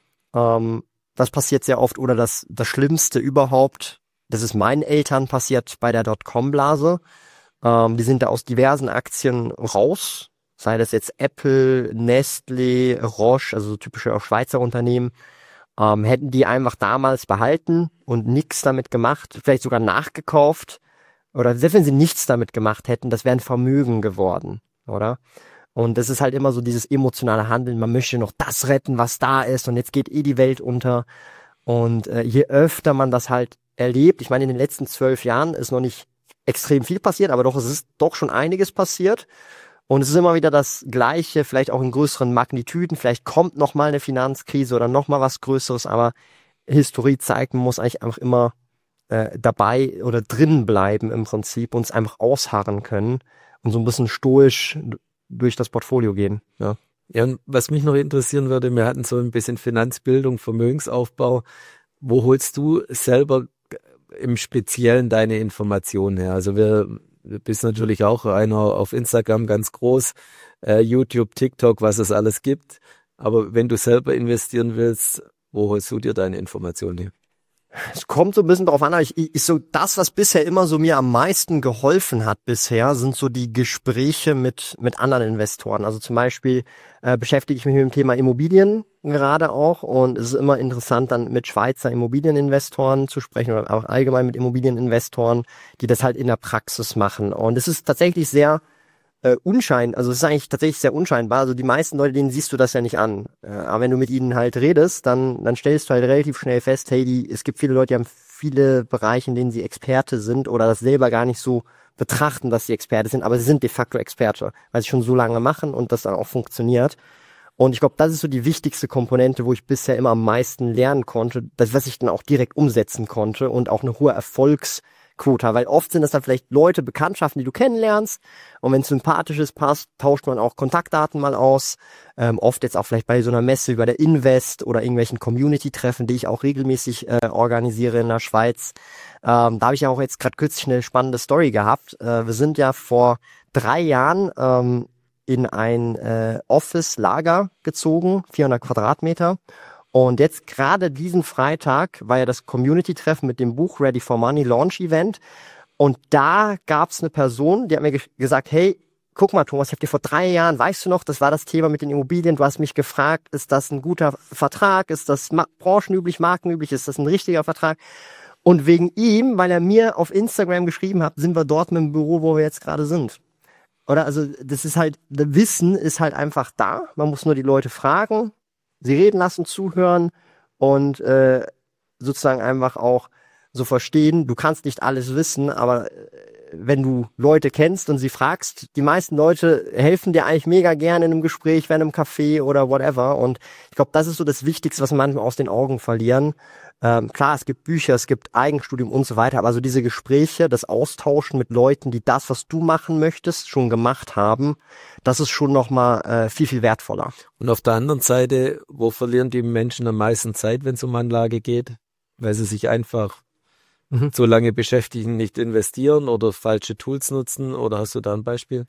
Ähm, das passiert sehr oft. Oder das, das Schlimmste überhaupt, das ist meinen Eltern passiert bei der Dotcom-Blase. Ähm, die sind da aus diversen Aktien raus, sei das jetzt Apple, Nestlé, Roche, also so typische auch Schweizer Unternehmen. Ähm, hätten die einfach damals behalten und nichts damit gemacht, vielleicht sogar nachgekauft oder selbst wenn sie nichts damit gemacht hätten, das wäre ein Vermögen geworden, oder? Und das ist halt immer so dieses emotionale Handeln, man möchte noch das retten, was da ist und jetzt geht eh die Welt unter und äh, je öfter man das halt erlebt, ich meine in den letzten zwölf Jahren ist noch nicht extrem viel passiert, aber doch es ist doch schon einiges passiert. Und es ist immer wieder das Gleiche, vielleicht auch in größeren Magnitüden. Vielleicht kommt noch mal eine Finanzkrise oder noch mal was Größeres. Aber Historie zeigt, man muss eigentlich einfach immer äh, dabei oder drin bleiben im Prinzip und es einfach ausharren können und so ein bisschen stoisch durch das Portfolio gehen. Ja. Ja, und was mich noch interessieren würde, wir hatten so ein bisschen Finanzbildung, Vermögensaufbau. Wo holst du selber im Speziellen deine Informationen her? Also wir Du bist natürlich auch einer auf Instagram ganz groß, äh, YouTube, TikTok, was es alles gibt. Aber wenn du selber investieren willst, wo holst du dir deine Informationen her? Es kommt so ein bisschen drauf an, aber ich, ich so das, was bisher immer so mir am meisten geholfen hat bisher, sind so die Gespräche mit mit anderen Investoren. Also zum Beispiel äh, beschäftige ich mich mit dem Thema Immobilien gerade auch und es ist immer interessant, dann mit Schweizer Immobilieninvestoren zu sprechen oder auch allgemein mit Immobilieninvestoren, die das halt in der Praxis machen. Und es ist tatsächlich sehr äh, unschein, also es ist eigentlich tatsächlich sehr unscheinbar. Also die meisten Leute, denen siehst du das ja nicht an. Äh, aber wenn du mit ihnen halt redest, dann dann stellst du halt relativ schnell fest, hey, die, es gibt viele Leute, die haben viele Bereiche, in denen sie Experte sind oder das selber gar nicht so betrachten, dass sie Experte sind, aber sie sind de facto Experte, weil sie schon so lange machen und das dann auch funktioniert. Und ich glaube, das ist so die wichtigste Komponente, wo ich bisher immer am meisten lernen konnte, das, was ich dann auch direkt umsetzen konnte und auch eine hohe Erfolgsquote. Weil oft sind das dann vielleicht Leute, Bekanntschaften, die du kennenlernst. Und wenn es sympathisch ist, passt, tauscht man auch Kontaktdaten mal aus. Ähm, oft jetzt auch vielleicht bei so einer Messe wie bei der Invest oder irgendwelchen Community-Treffen, die ich auch regelmäßig äh, organisiere in der Schweiz. Ähm, da habe ich ja auch jetzt gerade kürzlich eine spannende Story gehabt. Äh, wir sind ja vor drei Jahren ähm, in ein äh, Office-Lager gezogen, vierhundert Quadratmeter. Und jetzt gerade diesen Freitag war ja das Community-Treffen mit dem Buch Ready for Money Launch Event. Und da gab es eine Person, die hat mir ge- gesagt, hey, guck mal Thomas, ich habe dir vor drei Jahren, weißt du noch, das war das Thema mit den Immobilien, du hast mich gefragt, ist das ein guter Vertrag, ist das ma- branchenüblich, markenüblich, ist das ein richtiger Vertrag? Und wegen ihm, weil er mir auf Instagram geschrieben hat, sind wir dort mit dem Büro, wo wir jetzt gerade sind. Oder also das ist halt, das Wissen ist halt einfach da. Man muss nur die Leute fragen, sie reden lassen, zuhören und äh, sozusagen einfach auch so verstehen. Du kannst nicht alles wissen, aber äh, wenn du Leute kennst und sie fragst, die meisten Leute helfen dir eigentlich mega gerne in einem Gespräch, wenn im Café oder whatever. Und ich glaube, das ist so das Wichtigste, was wir manchmal aus den Augen verlieren. Ähm, klar, es gibt Bücher, es gibt Eigenstudium und so weiter, aber so diese Gespräche, das Austauschen mit Leuten, die das, was du machen möchtest, schon gemacht haben, das ist schon nochmal äh, viel, viel wertvoller. Und auf der anderen Seite, wo verlieren die Menschen am meisten Zeit, wenn es um Anlage geht? Weil sie sich einfach mhm. so lange beschäftigen, nicht investieren oder falsche Tools nutzen? Oder hast du da ein Beispiel?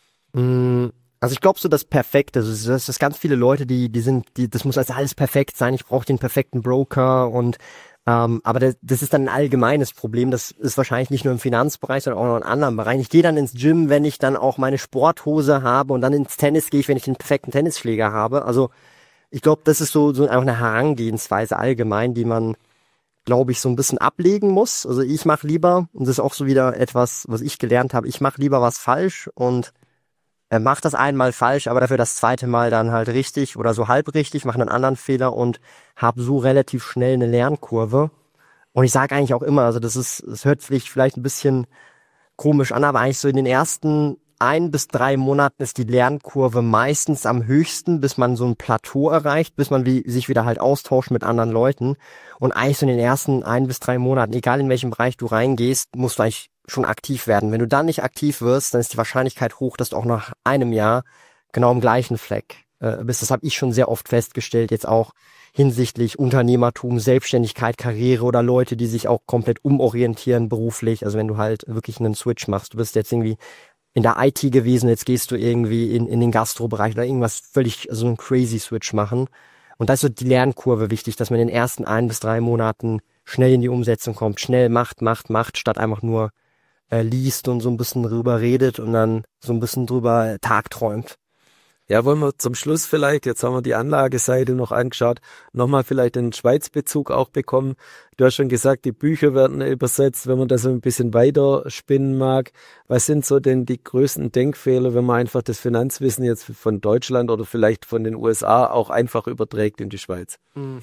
Mm. Also ich glaube so das Perfekte, also das ist ganz viele Leute, die die sind, die das muss also alles perfekt sein. Ich brauche den perfekten Broker und ähm, aber das, das ist dann ein allgemeines Problem. Das ist wahrscheinlich nicht nur im Finanzbereich, sondern auch noch in anderen Bereichen. Ich gehe dann ins Gym, wenn ich dann auch meine Sporthose habe und dann ins Tennis gehe ich, wenn ich den perfekten Tennisschläger habe. Also ich glaube, das ist so so einfach eine Herangehensweise allgemein, die man, glaube ich, so ein bisschen ablegen muss. Also ich mache lieber, und das ist auch so wieder etwas, was ich gelernt habe, ich mache lieber was falsch und Er macht das einmal falsch, aber dafür das zweite Mal dann halt richtig oder so halb richtig, macht einen anderen Fehler und habe so relativ schnell eine Lernkurve. Und ich sage eigentlich auch immer, also das ist, es hört sich vielleicht ein bisschen komisch an, aber eigentlich so in den ersten ein bis drei Monaten ist die Lernkurve meistens am höchsten, bis man so ein Plateau erreicht, bis man wie, sich wieder halt austauscht mit anderen Leuten. Und eigentlich so in den ersten ein bis drei Monaten, egal in welchem Bereich du reingehst, musst du eigentlich schon aktiv werden. Wenn du dann nicht aktiv wirst, dann ist die Wahrscheinlichkeit hoch, dass du auch nach einem Jahr genau am gleichen Fleck äh, bist. Das habe ich schon sehr oft festgestellt, jetzt auch hinsichtlich Unternehmertum, Selbstständigkeit, Karriere oder Leute, die sich auch komplett umorientieren beruflich. Also wenn du halt wirklich einen Switch machst, du bist jetzt irgendwie in der I T gewesen, jetzt gehst du irgendwie in, in den Gastrobereich oder irgendwas völlig, also einen crazy Switch machen. Und da ist so die Lernkurve wichtig, dass man in den ersten ein bis drei Monaten schnell in die Umsetzung kommt, schnell macht, macht, macht, statt einfach nur äh, liest und so ein bisschen drüber redet und dann so ein bisschen drüber tagträumt. Ja, wollen wir zum Schluss vielleicht, jetzt haben wir die Anlageseite noch angeschaut, nochmal vielleicht den Schweizbezug auch bekommen. Du hast schon gesagt, die Bücher werden übersetzt, wenn man das so ein bisschen weiter spinnen mag. Was sind so denn die größten Denkfehler, wenn man einfach das Finanzwissen jetzt von Deutschland oder vielleicht von den U S A auch einfach überträgt in die Schweiz?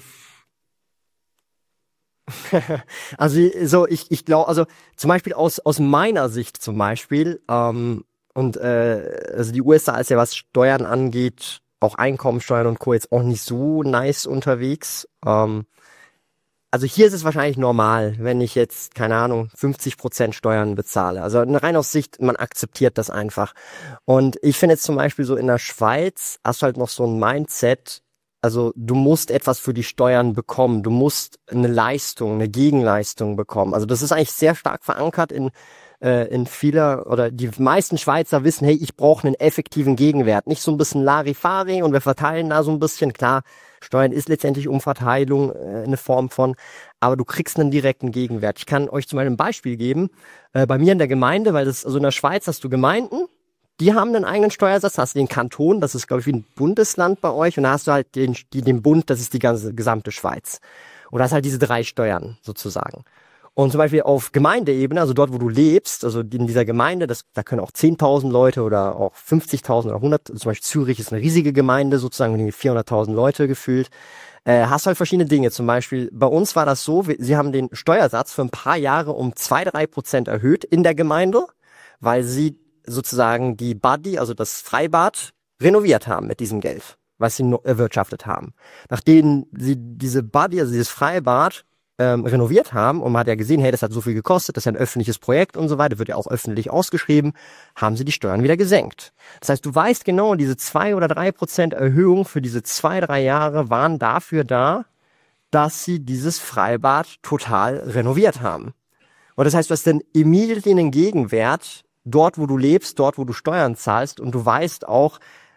Also so, ich, ich glaube, also zum Beispiel aus, aus meiner Sicht zum Beispiel, ähm, und äh, also die U S A ist ja, was Steuern angeht, auch Einkommensteuern und Co. jetzt auch nicht so nice unterwegs. Ähm, also hier ist es wahrscheinlich normal, wenn ich jetzt, keine Ahnung, fünfzig Prozent Steuern bezahle. Also rein aus Sicht, man akzeptiert das einfach. Und ich finde jetzt zum Beispiel so in der Schweiz hast du halt noch so ein Mindset, also du musst etwas für die Steuern bekommen, du musst eine Leistung, eine Gegenleistung bekommen. Also das ist eigentlich sehr stark verankert in in vieler oder die meisten Schweizer wissen, hey, ich brauche einen effektiven Gegenwert. Nicht so ein bisschen Larifari und wir verteilen da so ein bisschen. Klar, Steuern ist letztendlich Umverteilung äh, eine Form von, aber du kriegst einen direkten Gegenwert. Ich kann euch zum Beispiel ein Beispiel geben. Äh, bei mir in der Gemeinde, weil das, also in der Schweiz hast du Gemeinden, die haben einen eigenen Steuersatz, hast du den Kanton, das ist glaube ich wie ein Bundesland bei euch und da hast du halt den, die, den Bund, das ist die ganze gesamte Schweiz. Und da hast halt diese drei Steuern sozusagen. Und zum Beispiel auf Gemeindeebene, also dort, wo du lebst, also in dieser Gemeinde, das, da können auch zehntausend Leute oder auch fünfzigtausend oder hundert, zum Beispiel Zürich ist eine riesige Gemeinde, sozusagen vierhunderttausend Leute gefühlt, äh, hast halt verschiedene Dinge. Zum Beispiel, bei uns war das so, wir, sie haben den Steuersatz für ein paar Jahre um zwei, drei Prozent erhöht in der Gemeinde, weil sie sozusagen die Buddy, also das Freibad, renoviert haben mit diesem Geld. was sie no- erwirtschaftet haben. Nachdem sie diese Body, also dieses Freibad, ähm, renoviert haben, und man hat ja gesehen, hey, das hat so viel gekostet, das ist ja ein öffentliches Projekt und so weiter, wird ja auch öffentlich ausgeschrieben, haben sie die Steuern wieder gesenkt. Das heißt, du weißt genau, diese zwei oder drei Prozent Erhöhung für diese zwei, drei Jahre waren dafür da, dass sie dieses Freibad total renoviert haben. Und das heißt, du hast dann immediately einen Gegenwert dort, wo du lebst, dort, wo du Steuern zahlst, und du weißt auch,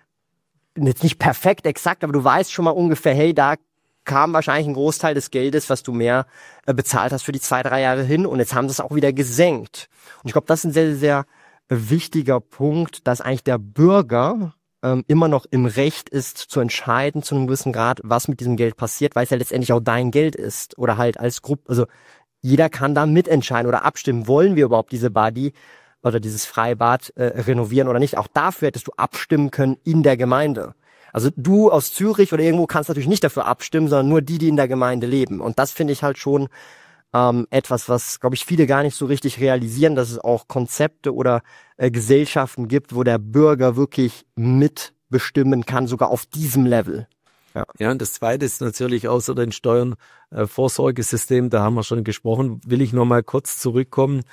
jetzt nicht perfekt exakt, aber du weißt schon mal ungefähr, hey, da kam wahrscheinlich ein Großteil des Geldes, was du mehr äh, bezahlt hast für die zwei, drei Jahre hin, und jetzt haben sie es auch wieder gesenkt. Und ich glaube, das ist ein sehr, sehr wichtiger Punkt, dass eigentlich der Bürger ähm, immer noch im Recht ist, zu entscheiden zu einem gewissen Grad, was mit diesem Geld passiert, weil es ja letztendlich auch dein Geld ist, oder halt als Gruppe, also jeder kann da mitentscheiden oder abstimmen, wollen wir überhaupt diese Body oder dieses Freibad äh, renovieren oder nicht. Auch dafür hättest du abstimmen können in der Gemeinde. Also du aus Zürich oder irgendwo kannst natürlich nicht dafür abstimmen, sondern nur die, die in der Gemeinde leben. Und das finde ich halt schon ähm, etwas, was, glaube ich, viele gar nicht so richtig realisieren, dass es auch Konzepte oder äh, Gesellschaften gibt, wo der Bürger wirklich mitbestimmen kann, sogar auf diesem Level. Ja. ja, und das Zweite ist natürlich außer den Steuern äh, Vorsorgesystem, da haben wir schon gesprochen, will ich noch mal kurz zurückkommen.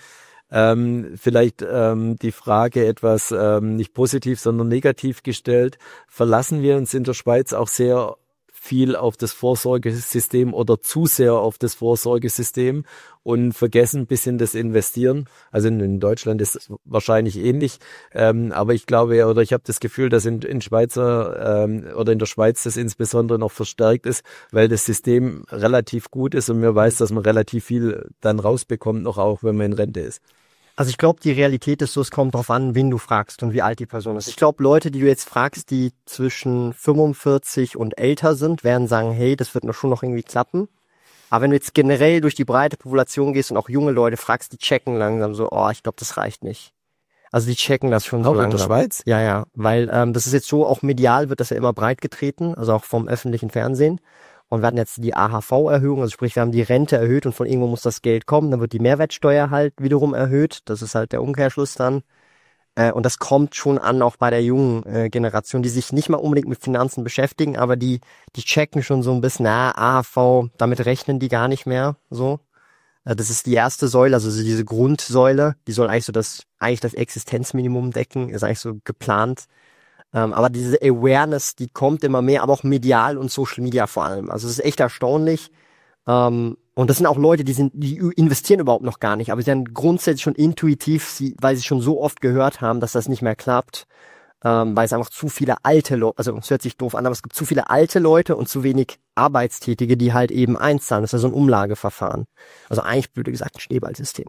Ähm, vielleicht ähm, die Frage etwas ähm, nicht positiv, sondern negativ gestellt. Verlassen wir uns in der Schweiz auch sehr viel auf das Vorsorgesystem oder zu sehr auf das Vorsorgesystem und vergessen ein bisschen das Investieren? Also in, in Deutschland ist es wahrscheinlich ähnlich, ähm, aber ich glaube oder ich habe das Gefühl, dass in, in Schweizer ähm, oder in der Schweiz das insbesondere noch verstärkt ist, weil das System relativ gut ist und man weiß, dass man relativ viel dann rausbekommt, noch auch wenn man in Rente ist. Also ich glaube, die Realität ist so, es kommt drauf an, wen du fragst und wie alt die Person ist. Ich glaube, Leute, die du jetzt fragst, die zwischen fünfundvierzig und älter sind, werden sagen, hey, das wird noch schon noch irgendwie klappen. Aber wenn du jetzt generell durch die breite Population gehst und auch junge Leute fragst, die checken langsam so, oh, ich glaube, das reicht nicht. Also die checken das schon auch so langsam. Auch in der Schweiz? Ja, ja, weil ähm, das ist jetzt so, auch medial wird das ja immer breit getreten, also auch vom öffentlichen Fernsehen. Und wir hatten jetzt die A H V-Erhöhung, also sprich, wir haben die Rente erhöht und von irgendwo muss das Geld kommen. Dann wird die Mehrwertsteuer halt wiederum erhöht. Das ist halt der Umkehrschluss dann. Äh, und das kommt schon an, auch bei der jungen äh, Generation, die sich nicht mal unbedingt mit Finanzen beschäftigen, aber die die checken schon so ein bisschen, na, A H V, damit rechnen die gar nicht mehr so. Äh, das ist die erste Säule, also diese Grundsäule, die soll eigentlich so das, eigentlich das Existenzminimum decken, ist eigentlich so geplant. Ähm, aber diese Awareness, die kommt immer mehr, aber auch medial und Social Media vor allem. Also es ist echt erstaunlich. Ähm, und das sind auch Leute, die sind, die investieren überhaupt noch gar nicht, aber sie sind grundsätzlich schon intuitiv, sie, weil sie schon so oft gehört haben, dass das nicht mehr klappt, ähm, weil es einfach zu viele alte Leute, also es hört sich doof an, aber es gibt zu viele alte Leute und zu wenig Arbeitstätige, die halt eben einzahlen. Das ist ja so ein Umlageverfahren. Also eigentlich, blöd gesagt, ein Schneeballsystem.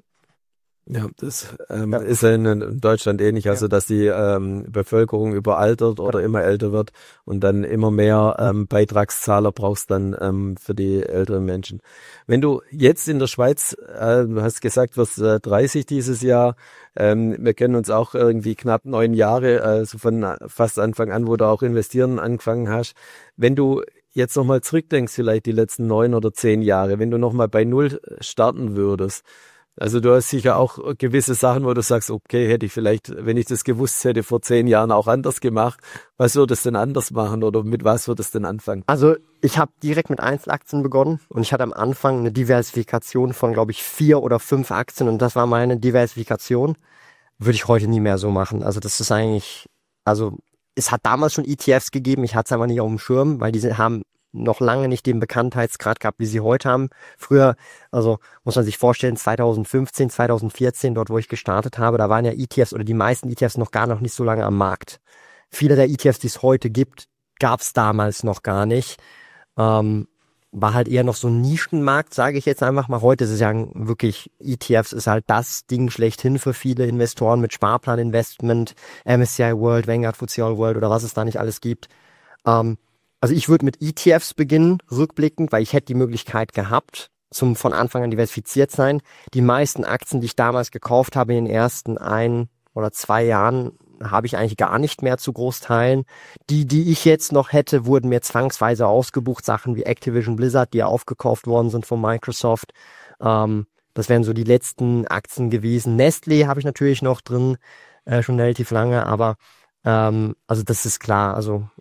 Ja, das ähm, ja. ist ja in Deutschland ähnlich, also dass die ähm, Bevölkerung überaltert oder ja. immer älter wird und dann immer mehr ähm, Beitragszahler brauchst dann ähm, für die älteren Menschen. Wenn du jetzt in der Schweiz, äh, du hast gesagt, wirst äh, dreißig dieses Jahr, ähm, wir kennen uns auch irgendwie knapp neun Jahre, also von fast Anfang an, wo du auch investieren angefangen hast. Wenn du jetzt nochmal zurückdenkst, vielleicht die letzten neun oder zehn Jahre, wenn du nochmal bei Null starten würdest, also du hast sicher auch gewisse Sachen, wo du sagst, okay, hätte ich vielleicht, wenn ich das gewusst hätte, vor zehn Jahren auch anders gemacht. Was würdest du denn anders machen oder mit was würdest du denn anfangen? Also ich habe direkt mit Einzelaktien begonnen und ich hatte am Anfang eine Diversifikation von, glaube ich, vier oder fünf Aktien und das war meine Diversifikation. Würde ich heute nie mehr so machen. Also das ist eigentlich, also es hat damals schon E T Fs gegeben, ich hatte es aber nicht auf dem Schirm, weil diese haben noch lange nicht den Bekanntheitsgrad gehabt, wie sie heute haben. Früher, also muss man sich vorstellen, zwanzig fünfzehn, zwanzig vierzehn, dort wo ich gestartet habe, da waren ja E T Fs oder die meisten E T Fs noch gar noch nicht so lange am Markt. Viele der E T Fs, die es heute gibt, gab es damals noch gar nicht. Ähm, war halt eher noch so ein Nischenmarkt, sage ich jetzt einfach mal. Heute ist es ja wirklich, E T Fs ist halt das Ding schlechthin für viele Investoren mit Sparplaninvestment, M S C I World, Vanguard F T S E All World oder was es da nicht alles gibt. Ähm, Also ich würde mit E T Fs beginnen, rückblickend, weil ich hätte die Möglichkeit gehabt, zum von Anfang an diversifiziert sein. Die meisten Aktien, die ich damals gekauft habe in den ersten ein oder zwei Jahren, habe ich eigentlich gar nicht mehr zu Großteilen. Die, die ich jetzt noch hätte, wurden mir zwangsweise ausgebucht. Sachen wie Activision Blizzard, die ja aufgekauft worden sind von Microsoft. Ähm, das wären so die letzten Aktien gewesen. Nestlé habe ich natürlich noch drin, äh, schon relativ lange, aber ähm, also das ist klar, also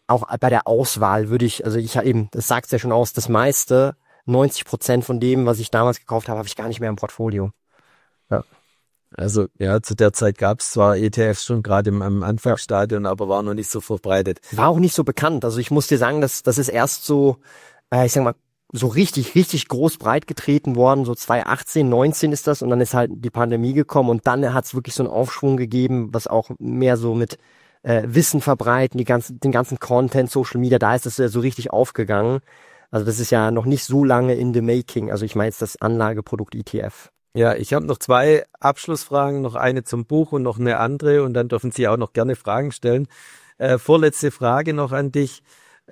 auch bei der Auswahl würde ich, also ich eben, das sagt's ja schon aus, das meiste, neunzig Prozent von dem, was ich damals gekauft habe, habe ich gar nicht mehr im Portfolio. Ja. Also ja, zu der Zeit gab es zwar E T Fs schon gerade im, im Anfangsstadion, aber war noch nicht so verbreitet. War auch nicht so bekannt. Also ich muss dir sagen, das, das ist erst so, äh, ich sag mal, so richtig, richtig groß breit getreten worden. So zwanzig achtzehn, neunzehn ist das und dann ist halt die Pandemie gekommen und dann hat es wirklich so einen Aufschwung gegeben, was auch mehr so mit äh, Wissen verbreiten, die ganzen, den ganzen Content, Social Media, da ist das ja so richtig aufgegangen. Also das ist ja noch nicht so lange in the making. Also ich meine jetzt das Anlageprodukt E T F. Ja, ich habe noch zwei Abschlussfragen, noch eine zum Buch und noch eine andere und dann dürfen Sie auch noch gerne Fragen stellen. Äh, vorletzte Frage noch an dich.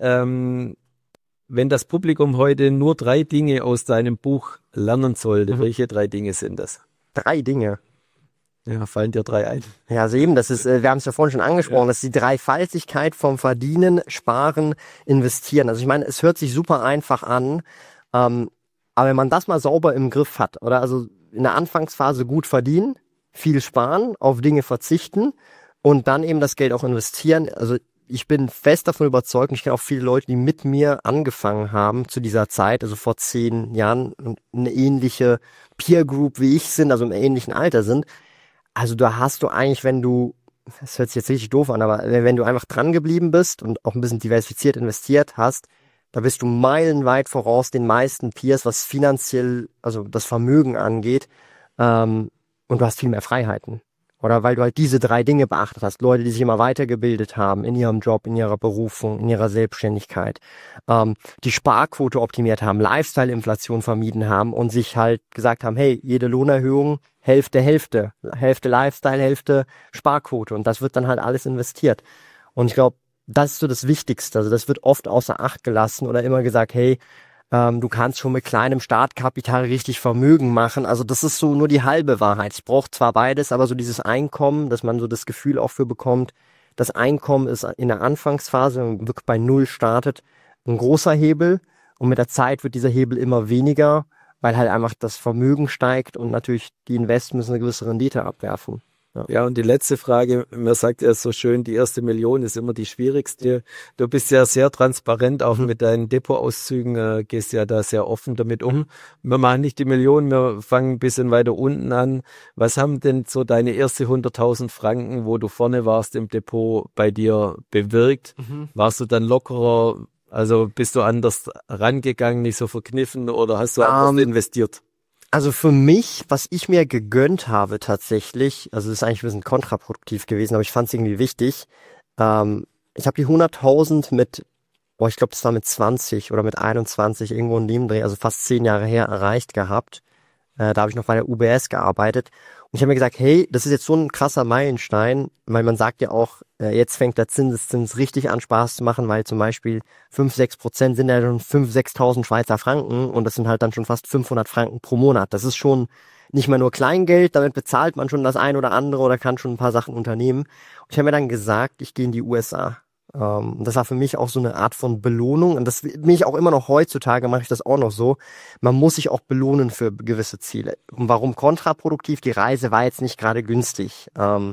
Ähm, wenn das Publikum heute nur drei Dinge aus deinem Buch lernen sollte, mhm. welche drei Dinge sind das? Drei Dinge? Ja, fallen dir drei ein? Ja, also eben, das ist, äh, wir haben es ja vorhin schon angesprochen, ja. Das ist die Dreifaltigkeit vom Verdienen, Sparen, Investieren. Also ich meine, es hört sich super einfach an, ähm, aber wenn man das mal sauber im Griff hat, oder also in der Anfangsphase gut verdienen, viel sparen, auf Dinge verzichten und dann eben das Geld auch investieren. Also ich bin fest davon überzeugt, und ich kenne auch viele Leute, die mit mir angefangen haben zu dieser Zeit, also vor zehn Jahren, und eine ähnliche Peer Group wie ich sind, also im ähnlichen Alter sind. Also da hast du eigentlich, wenn du, das hört sich jetzt richtig doof an, aber wenn du einfach dran geblieben bist und auch ein bisschen diversifiziert investiert hast, da bist du meilenweit voraus den meisten Peers, was finanziell, also das Vermögen angeht, ähm, und du hast viel mehr Freiheiten. Oder weil du halt diese drei Dinge beachtet hast. Leute, die sich immer weitergebildet haben in ihrem Job, in ihrer Berufung, in ihrer Selbstständigkeit, ähm, die Sparquote optimiert haben, Lifestyle-Inflation vermieden haben und sich halt gesagt haben, hey, jede Lohnerhöhung, Hälfte, Hälfte, Hälfte Lifestyle, Hälfte Sparquote. Und das wird dann halt alles investiert. Und ich glaube, das ist so das Wichtigste. Also das wird oft außer Acht gelassen oder immer gesagt, hey, ähm, du kannst schon mit kleinem Startkapital richtig Vermögen machen. Also das ist so nur die halbe Wahrheit. Ich brauche zwar beides, aber so dieses Einkommen, dass man so das Gefühl auch für bekommt, das Einkommen ist in der Anfangsphase, wenn man wirklich bei Null startet, ein großer Hebel. Und mit der Zeit wird dieser Hebel immer weniger, weil halt einfach das Vermögen steigt und natürlich die Investments eine gewisse Rendite abwerfen. Ja. ja, und die letzte Frage, man sagt ja so schön, die erste Million ist immer die schwierigste. Du bist ja sehr transparent, auch mhm. mit deinen Depotauszügen, äh, gehst ja da sehr offen damit um. Wir machen nicht die Million, wir fangen ein bisschen weiter unten an. Was haben denn so deine erste hunderttausend Franken, wo du vorne warst im Depot, bei dir bewirkt? Mhm. Warst du dann lockerer, also bist du anders rangegangen, nicht so verkniffen oder hast du anders um. investiert? Also für mich, was ich mir gegönnt habe tatsächlich, also das ist eigentlich ein bisschen kontraproduktiv gewesen, aber ich fand es irgendwie wichtig. Ähm, ich habe die hunderttausend mit, oh, ich glaube, das war mit zwanzig oder mit einundzwanzig irgendwo in dem Dreh, also fast zehn Jahre her erreicht gehabt. Äh, da habe ich noch bei der U B S gearbeitet. Und ich habe mir gesagt, hey, das ist jetzt so ein krasser Meilenstein, weil man sagt ja auch, äh, jetzt fängt der Zinseszins richtig an Spaß zu machen, weil zum Beispiel fünf, sechs Prozent sind ja schon fünf, sechstausend Schweizer Franken und das sind halt dann schon fast fünfhundert Franken pro Monat. Das ist schon nicht mehr nur Kleingeld, damit bezahlt man schon das ein oder andere oder kann schon ein paar Sachen unternehmen. Und ich habe mir dann gesagt, ich gehe in die U S A. Um, das war für mich auch so eine Art von Belohnung und das bin ich auch immer noch heutzutage, mache ich das auch noch so. Man muss sich auch belohnen für gewisse Ziele. Und warum kontraproduktiv? Die Reise war jetzt nicht gerade günstig. Um,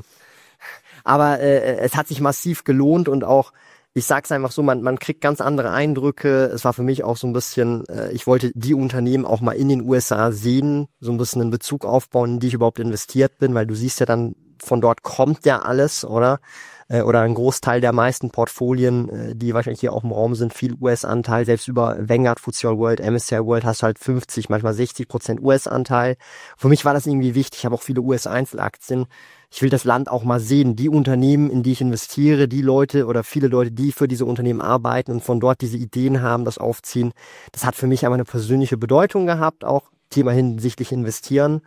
aber äh, es hat sich massiv gelohnt und auch, ich sag's einfach so, man, man kriegt ganz andere Eindrücke. Es war für mich auch so ein bisschen, äh, ich wollte die Unternehmen auch mal in den U S A sehen, so ein bisschen einen Bezug aufbauen, in die ich überhaupt investiert bin, weil du siehst ja dann, von dort kommt ja alles, oder? Oder ein Großteil der meisten Portfolien, die wahrscheinlich hier auch im Raum sind, viel U S-Anteil, selbst über Vanguard, F T S E All World, M S C I World hast du halt fünfzig, manchmal sechzig Prozent U S-Anteil. Für mich war das irgendwie wichtig, ich habe auch viele U S-Einzelaktien. Ich will das Land auch mal sehen, die Unternehmen, in die ich investiere, die Leute oder viele Leute, die für diese Unternehmen arbeiten und von dort diese Ideen haben, das aufziehen. Das hat für mich einmal eine persönliche Bedeutung gehabt, auch Thema hinsichtlich investieren.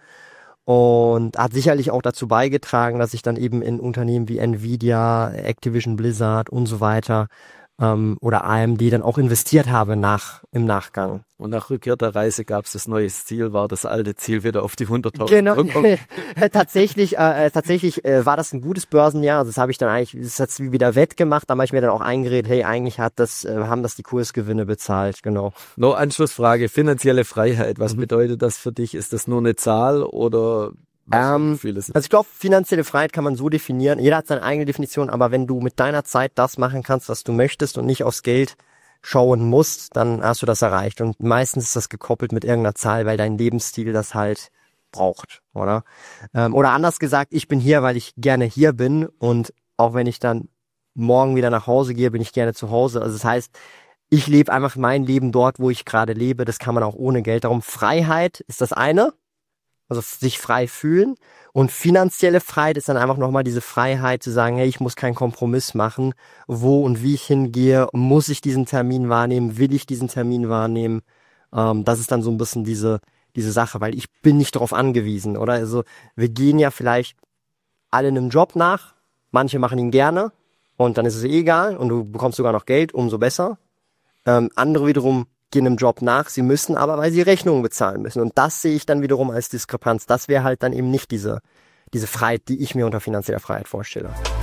Und hat sicherlich auch dazu beigetragen, dass ich dann eben in Unternehmen wie Nvidia, Activision Blizzard und so weiter ähm, oder A M D dann auch investiert habe nach im Nachgang. Und nach Rückkehr der Reise gab es das neue Ziel, war das alte Ziel wieder auf die hunderttausend. Genau, tatsächlich, äh, tatsächlich äh, war das ein gutes Börsenjahr. Also das habe ich dann eigentlich, das hat's wieder wettgemacht. Da habe ich mir dann auch eingeredet, hey, eigentlich hat das, äh, haben das die Kursgewinne bezahlt, genau. Noch Anschlussfrage, finanzielle Freiheit. Was mhm. bedeutet das für dich? Ist das nur eine Zahl oder Ähm, also ich glaube, finanzielle Freiheit kann man so definieren. Jeder hat seine eigene Definition, aber wenn du mit deiner Zeit das machen kannst, was du möchtest und nicht aufs Geld schauen musst, dann hast du das erreicht. Und meistens ist das gekoppelt mit irgendeiner Zahl, weil dein Lebensstil das halt braucht, oder? Ähm, oder anders gesagt, ich bin hier, weil ich gerne hier bin und auch wenn ich dann morgen wieder nach Hause gehe, bin ich gerne zu Hause. Also das heißt, ich lebe einfach mein Leben dort, wo ich gerade lebe. Das kann man auch ohne Geld. Darum Freiheit ist das eine. Also sich frei fühlen. Und finanzielle Freiheit ist dann einfach nochmal diese Freiheit zu sagen, hey, ich muss keinen Kompromiss machen, wo und wie ich hingehe, muss ich diesen Termin wahrnehmen, will ich diesen Termin wahrnehmen. Ähm, das ist dann so ein bisschen diese diese Sache, weil ich bin nicht darauf angewiesen, oder? Also wir gehen ja vielleicht alle einem Job nach, manche machen ihn gerne und dann ist es eh egal und du bekommst sogar noch Geld, umso besser. Ähm, andere wiederum gehen einem Job nach, sie müssen aber, weil sie Rechnungen bezahlen müssen. Und das sehe ich dann wiederum als Diskrepanz. Das wäre halt dann eben nicht diese, diese Freiheit, die ich mir unter finanzieller Freiheit vorstelle.